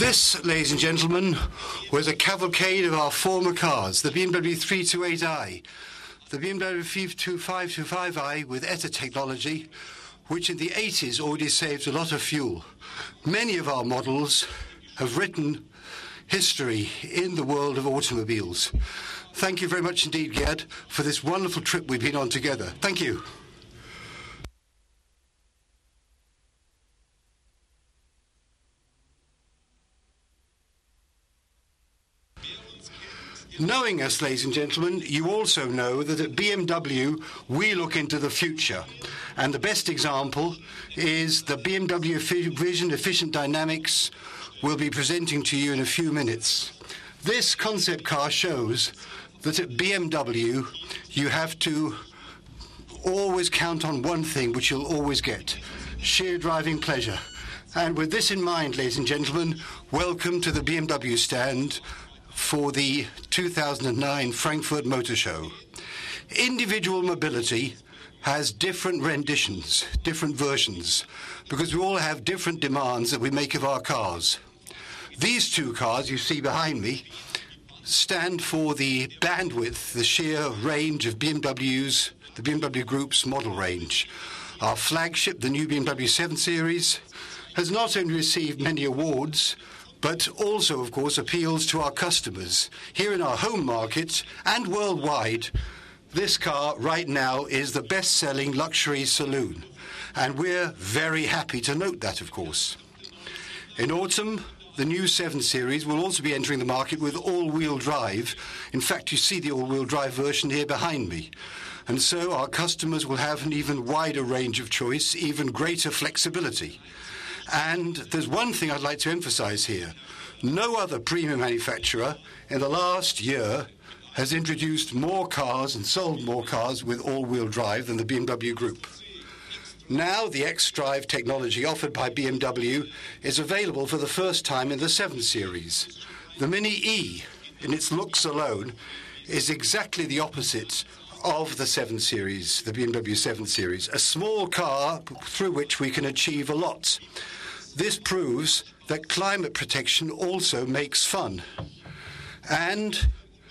This, ladies and gentlemen, was a cavalcade of our former cars, the BMW 328i, the BMW 525i with ETA technology, which in the 80s already saved a lot of fuel. Many of our models have written history in the world of automobiles. Thank you very much indeed, Gerd, for this wonderful trip we've been on together. Thank you. Knowing us, ladies and gentlemen, you also know that at BMW we look into the future. And the best example is the BMW Vision Efficient Dynamics we'll be presenting to you in a few minutes. This concept car shows that at BMW you have to always count on one thing which you'll always get: sheer driving pleasure. And with this in mind, ladies and gentlemen, welcome to the BMW stand for the 2009 Frankfurt Motor Show. Individual mobility has different renditions, different versions, because we all have different demands that we make of our cars. These two cars you see behind me stand for the bandwidth, the sheer range of BMW's, the BMW Group's model range. Our flagship, the new BMW 7 Series, has not only received many awards, but also, of course, appeals to our customers. Here in our home market and worldwide, this car right now is the best-selling luxury saloon. And we're very happy to note that, of course. In autumn, the new 7 Series will also be entering the market with all-wheel drive. In fact, you see the all-wheel drive version here behind me. And so our customers will have an even wider range of choice, even greater flexibility. And there's one thing I'd like to emphasize here. No other premium manufacturer in the last year has introduced more cars and sold more cars with all-wheel drive than the BMW Group. Now the xDrive technology offered by BMW is available for the first time in the 7 Series. The Mini E, in its looks alone, is exactly the opposite of the 7 Series, the BMW 7 Series, a small car through which we can achieve a lot. This proves that climate protection also makes fun. And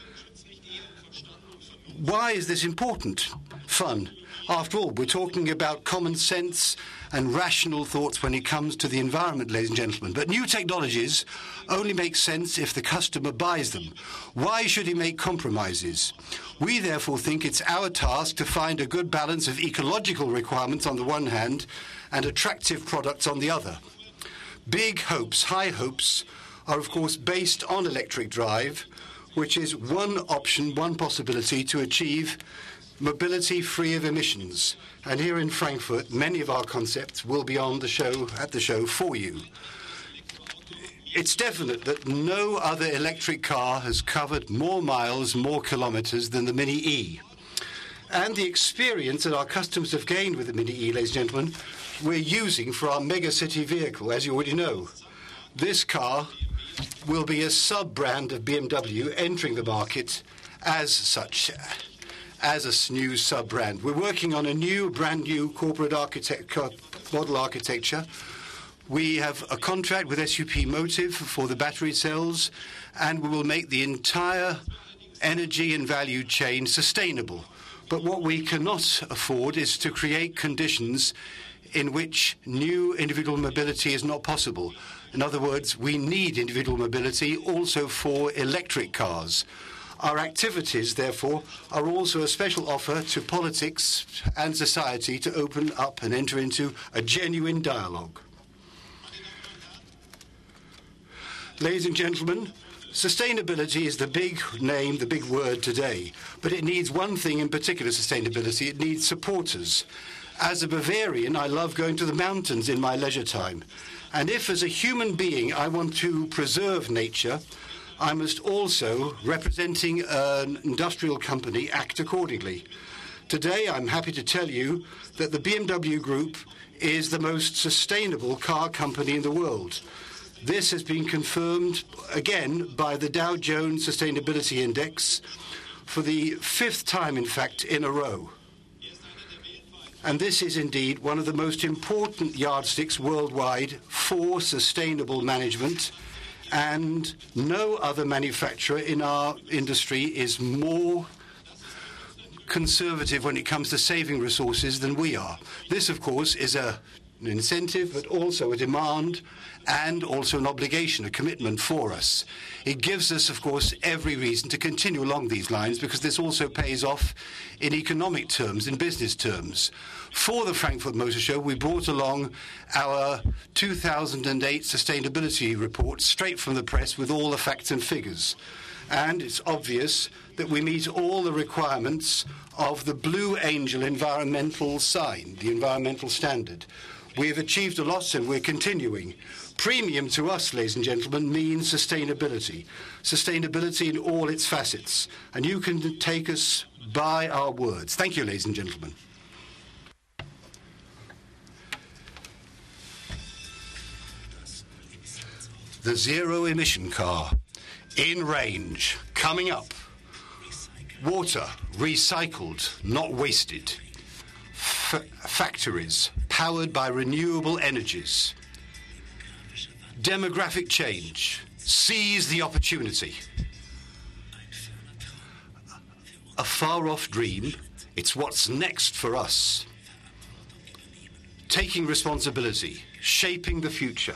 why is this important? Fun. After all, we're talking about common sense and rational thoughts when it comes to the environment, ladies and gentlemen. But new technologies only make sense if the customer buys them. Why should he make compromises? We therefore think it's our task to find a good balance of ecological requirements on the one hand and attractive products on the other. Big hopes, high hopes, are of course based on electric drive, which is one option, one possibility to achieve mobility free of emissions. And here in Frankfurt, many of our concepts will be on the show, at the show for you. It's definite that no other electric car has covered more miles, more kilometers than the Mini E. And the experience that our customers have gained with the Mini E, ladies and gentlemen, we're using for our megacity vehicle, as you already know. This car will be a sub-brand of BMW entering the market as such, as a new sub-brand. We're working on a brand new corporate model architecture. We have a contract with SUP Motive for the battery cells, and we will make the entire energy and value chain sustainable. But what we cannot afford is to create conditions in which new individual mobility is not possible. In other words, we need individual mobility also for electric cars. Our activities, therefore, are also a special offer to politics and society to open up and enter into a genuine dialogue. Ladies and gentlemen, sustainability is the big name, the big word today. But it needs one thing in particular, sustainability. It needs supporters. As a Bavarian, I love going to the mountains in my leisure time. And if, as a human being, I want to preserve nature, I must also, representing an industrial company, act accordingly. Today, I'm happy to tell you that the BMW Group is the most sustainable car company in the world. This has been confirmed again by the Dow Jones Sustainability Index for the 5th time, in fact, in a row. And this is indeed one of the most important yardsticks worldwide for sustainable management and no other manufacturer in our industry is more conservative when it comes to saving resources than we are. This, of course, is an incentive, but also a demand and also an obligation, a commitment for us. It gives us, of course, every reason to continue along these lines, because this also pays off in economic terms, in business terms. For the Frankfurt Motor Show, we brought along our 2008 sustainability report straight from the press with all the facts and figures. And it's obvious that we meet all the requirements of the Blue Angel environmental sign, the environmental standard. We have achieved a lot and we're continuing. Premium to us, ladies and gentlemen, means sustainability. Sustainability in all its facets. And you can take us by our words. Thank you, ladies and gentlemen. The zero-emission car, in range, coming up. Water, recycled, not wasted. Factories, powered by renewable energies. Demographic change, seize the opportunity. A far-off dream, it's what's next for us. Taking responsibility, shaping the future.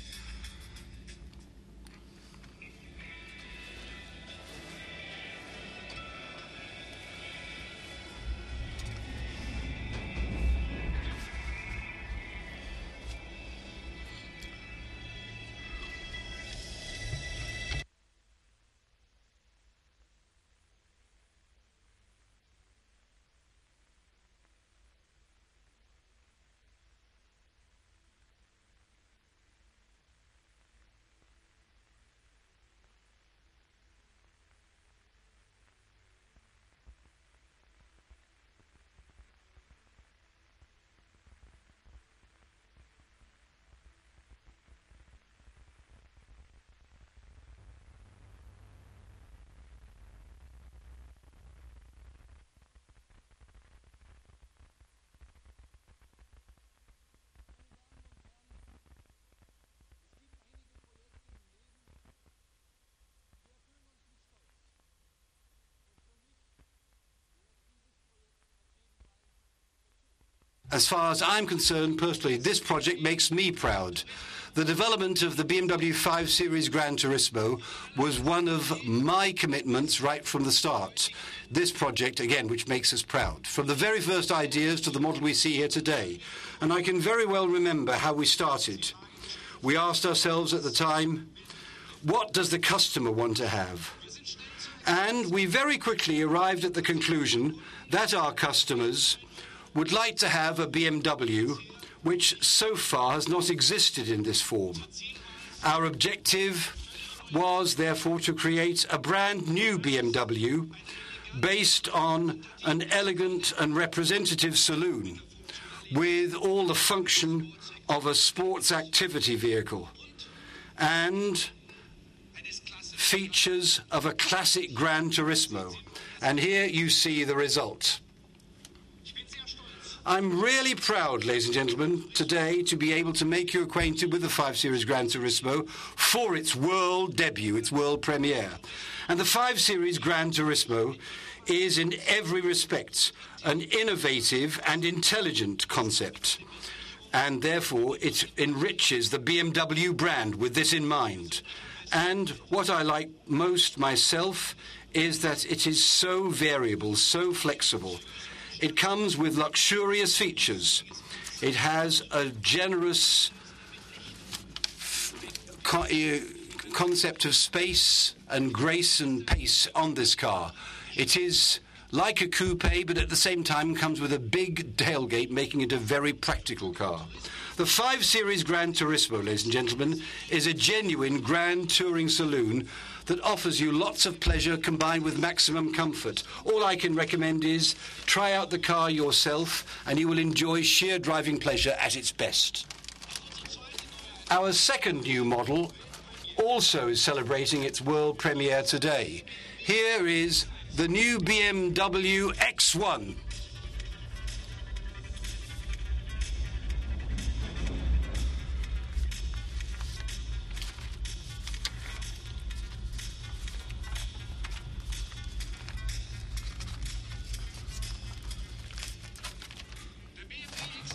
As far as I'm concerned, personally, this project makes me proud. The development of the BMW 5 Series Gran Turismo was one of my commitments right from the start. This project, again, which makes us proud. From the very first ideas to the model we see here today. And I can very well remember how we started. We asked ourselves at the time, what does the customer want to have? And we very quickly arrived at the conclusion that our customers would like to have a BMW which so far has not existed in this form. Our objective was, therefore, to create a brand new BMW based on an elegant and representative saloon with all the function of a sports activity vehicle and features of a classic Gran Turismo. And here you see the result. I'm really proud, ladies and gentlemen, today to be able to make you acquainted with the 5 Series Gran Turismo for its world debut, its world premiere. And the 5 Series Gran Turismo is in every respect an innovative and intelligent concept. And therefore it enriches the BMW brand with this in mind. And what I like most myself is that it is so variable, so flexible. It comes with luxurious features. It has a generous concept of space and grace and pace on this car. It is like a coupe, but at the same time comes with a big tailgate, making it a very practical car. The 5 Series Gran Turismo, ladies and gentlemen, is a genuine grand touring saloon that offers you lots of pleasure combined with maximum comfort. All I can recommend is try out the car yourself and you will enjoy sheer driving pleasure at its best. Our second new model also is celebrating its world premiere today. Here is the new BMW X1.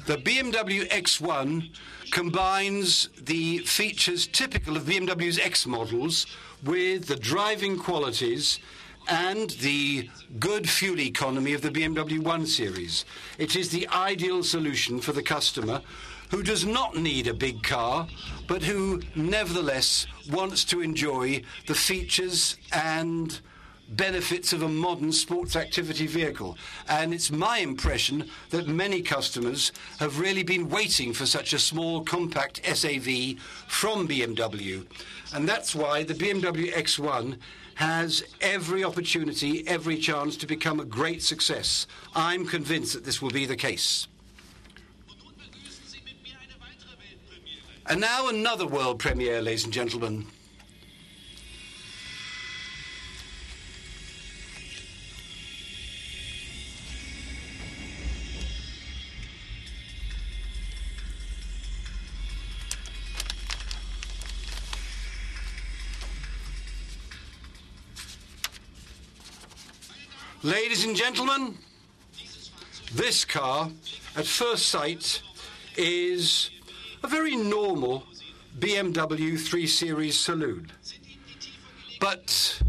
The BMW X1 combines the features typical of BMW's X models with the driving qualities and the good fuel economy of the BMW 1 Series. It is the ideal solution for the customer who does not need a big car, but who nevertheless wants to enjoy the features and benefits of a modern sports activity vehicle. And it's my impression that many customers have really been waiting for such a small, compact SAV from BMW. And that's why the BMW X1 has every opportunity, every chance to become a great success. I'm convinced that this will be the case. And now another world premiere, ladies and gentlemen. Ladies and gentlemen, this car, at first sight, is a very normal BMW 3 Series saloon. But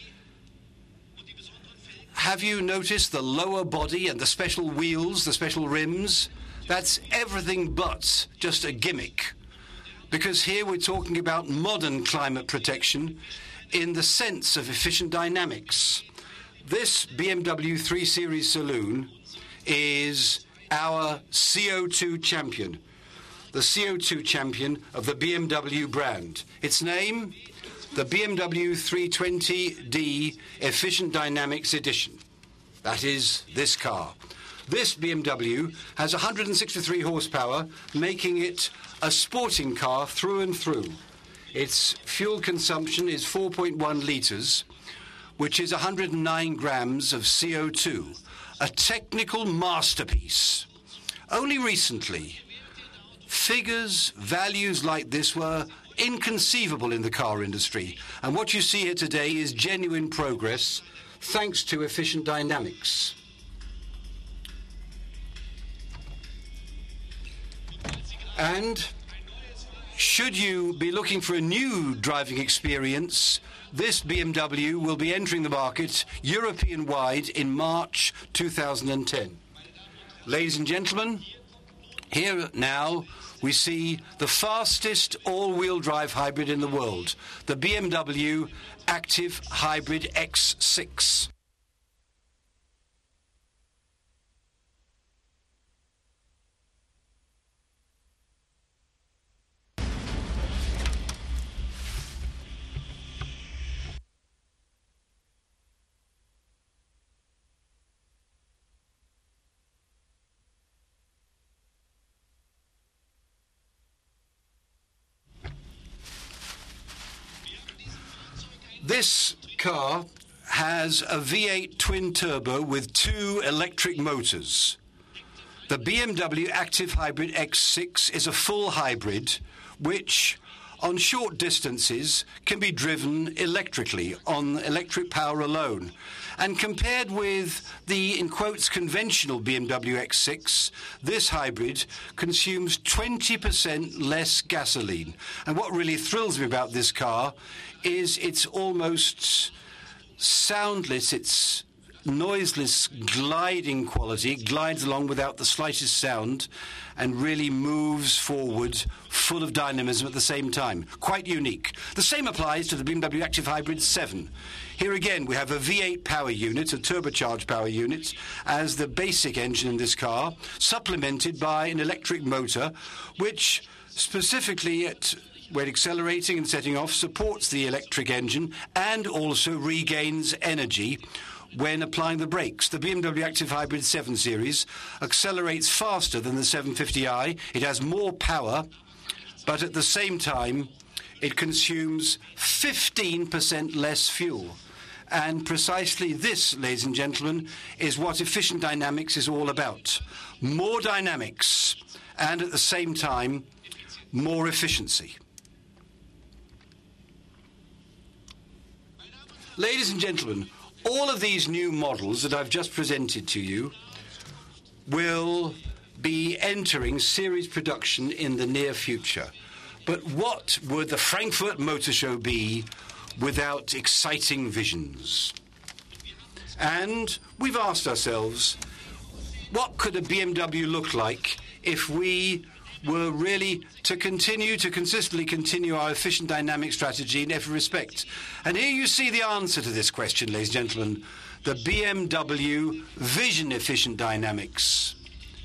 have you noticed the lower body and the special wheels, the special rims? That's everything but just a gimmick. Because here we're talking about modern climate protection in the sense of efficient dynamics. This BMW 3 Series saloon is our CO2 champion, the CO2 champion of the BMW brand. Its name, the BMW 320d Efficient Dynamics Edition. That is this car. This BMW has 163 horsepower, making it a sporting car through and through. Its fuel consumption is 4.1 litres, which is 109 grams of CO2, a technical masterpiece. Only recently, figures, values like this were inconceivable in the car industry, and what you see here today is genuine progress thanks to efficient dynamics. And should you be looking for a new driving experience, this BMW will be entering the market European-wide in March 2010. Ladies and gentlemen, here now we see the fastest all-wheel drive hybrid in the world, the BMW Active Hybrid X6. This car has a V8 twin-turbo with 2 electric motors. The BMW Active Hybrid X6 is a full hybrid, which, on short distances, can be driven electrically, on electric power alone. And compared with the, in quotes, conventional BMW X6, this hybrid consumes 20% less gasoline. And what really thrills me about this car is its almost soundless, its noiseless gliding quality. It glides along without the slightest sound and really moves forward full of dynamism at the same time. Quite unique. The same applies to the BMW Active Hybrid 7. Here again we have a V8 power unit, a turbocharged power unit, as the basic engine in this car, supplemented by an electric motor which specifically when accelerating and setting off supports the electric engine and also regains energy when applying the brakes. The BMW Active Hybrid 7 Series accelerates faster than the 750i. It has more power, but at the same time, it consumes 15% less fuel. And precisely this, ladies and gentlemen, is what efficient dynamics is all about. More dynamics, and at the same time, more efficiency. Ladies and gentlemen, all of these new models that I've just presented to you will be entering series production in the near future. But what would the Frankfurt Motor Show be without exciting visions? And we've asked ourselves, what could a BMW look like if we were really to consistently continue our efficient dynamic strategy in every respect? And here you see the answer to this question, ladies and gentlemen, the BMW Vision Efficient Dynamics.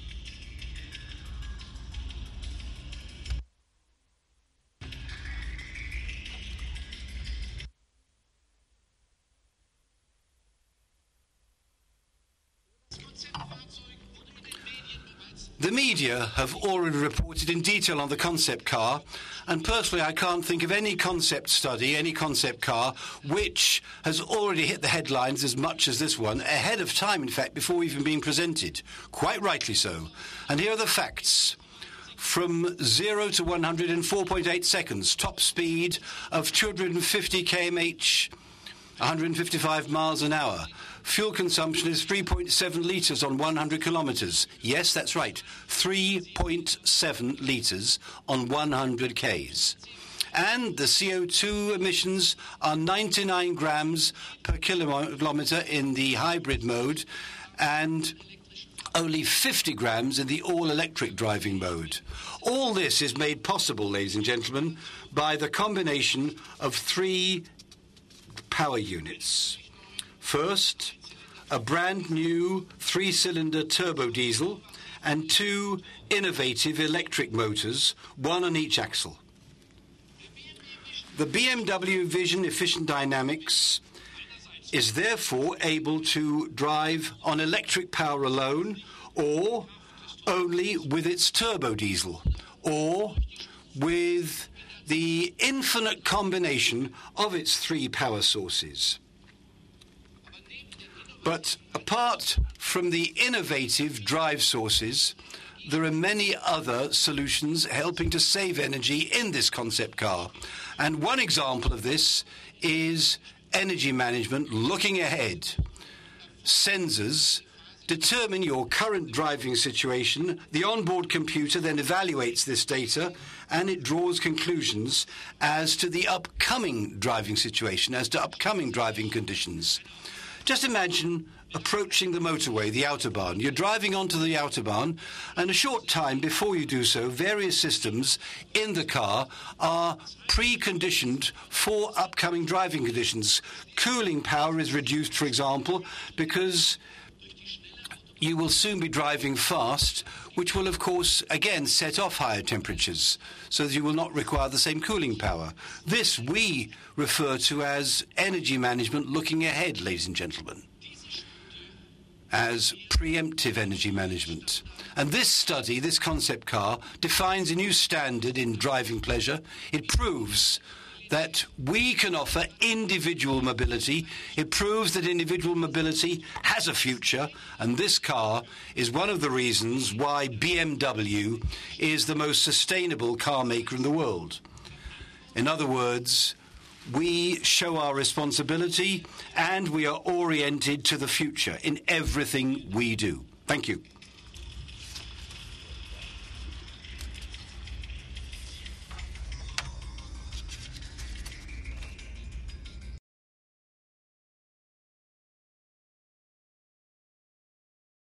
The media have already reported in detail on the concept car, and personally I can't think of any concept study, any concept car, which has already hit the headlines as much as this one, ahead of time, in fact, before even being presented. Quite rightly so. And here are the facts. From 0 to 100 in 4.8 seconds, top speed of 250 km/h, 155 miles an hour. Fuel consumption is 3.7 litres on 100 kilometres. Yes, that's right, 3.7 litres on 100 k's. And the CO2 emissions are 99 grams per kilometre in the hybrid mode and only 50 grams in the all-electric driving mode. All this is made possible, ladies and gentlemen, by the combination of three power units. First, a brand new three-cylinder turbo diesel and two innovative electric motors, one on each axle. The BMW Vision Efficient Dynamics is therefore able to drive on electric power alone, or only with its turbo diesel, or with the infinite combination of its three power sources. But apart from the innovative drive sources, there are many other solutions helping to save energy in this concept car. And one example of this is energy management looking ahead. Sensors determine your current driving situation. The onboard computer then evaluates this data and it draws conclusions as to the upcoming driving situation, as to upcoming driving conditions. Just imagine approaching the motorway, the Autobahn. You're driving onto the Autobahn, and a short time before you do so, various systems in the car are preconditioned for upcoming driving conditions. Cooling power is reduced, for example, because you will soon be driving fast, which will, of course, again set off higher temperatures, so that you will not require the same cooling power. This we refer to as energy management looking ahead, ladies and gentlemen, as preemptive energy management. And this study, this concept car, defines a new standard in driving pleasure. It proves that we can offer individual mobility. It proves that individual mobility has a future, and this car is one of the reasons why BMW is the most sustainable car maker in the world. In other words, we show our responsibility and we are oriented to the future in everything we do. Thank you.